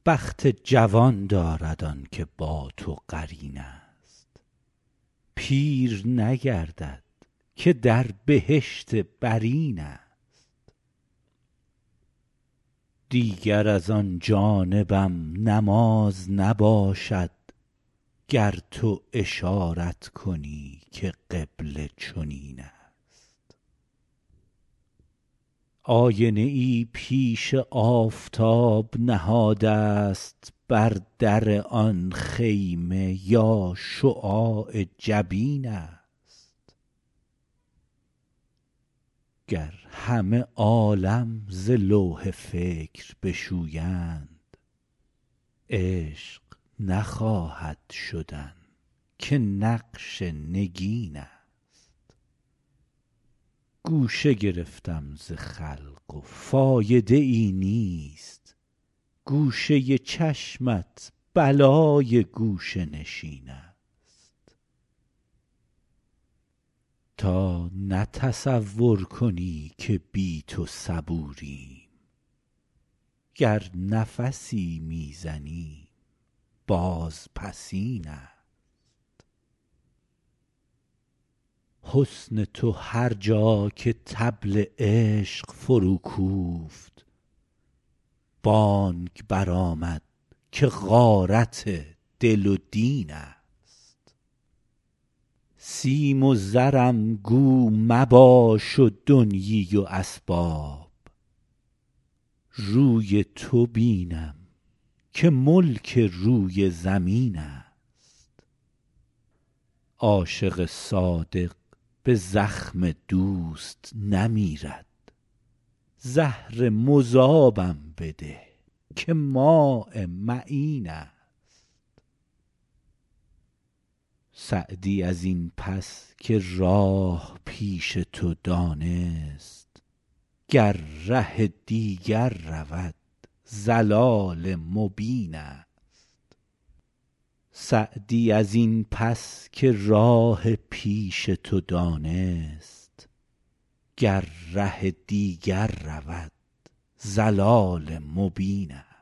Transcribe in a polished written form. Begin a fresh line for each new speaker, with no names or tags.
بخت جوان دارد آن که با تو قرین است. پیر نگردد که در بهشت برین است. دیگر از آن جانبم نماز نباشد، گر تو اشارت کنی که قبله چنین است. آینه ای پیش آفتاب نهاده است بر در آن خیمه یا شعاع جبین است. گر همه عالم ز لوح فکر بشویند، عشق نخواهد شدن که نقش نگین است. گوشه گرفتم ز خلق و فایده ای نیست، گوشه چشمت بلای گوشه نشین است. تا نه تصور کنی که بی تو صبوریم، گر نفسی می زنیم بازپسین است. حسن تو هر جا که طبل عشق فرو کوفت، بانگ برآمد که غارت دل و دین است. سیم و زرم گو مباش و دنیی و اسباب، روی تو بینم که ملک روی زمین است. عاشق صادق به زخم دوست نمیرد، زهر مذابم بده که ماء معین است. سعدی از این پس که راه پیش تو دانست، گر ره دیگر رود ضلال مبین است. سعدی از این پس که راه پیش تو دانست، گر ره دیگر رود ضلال مبین است.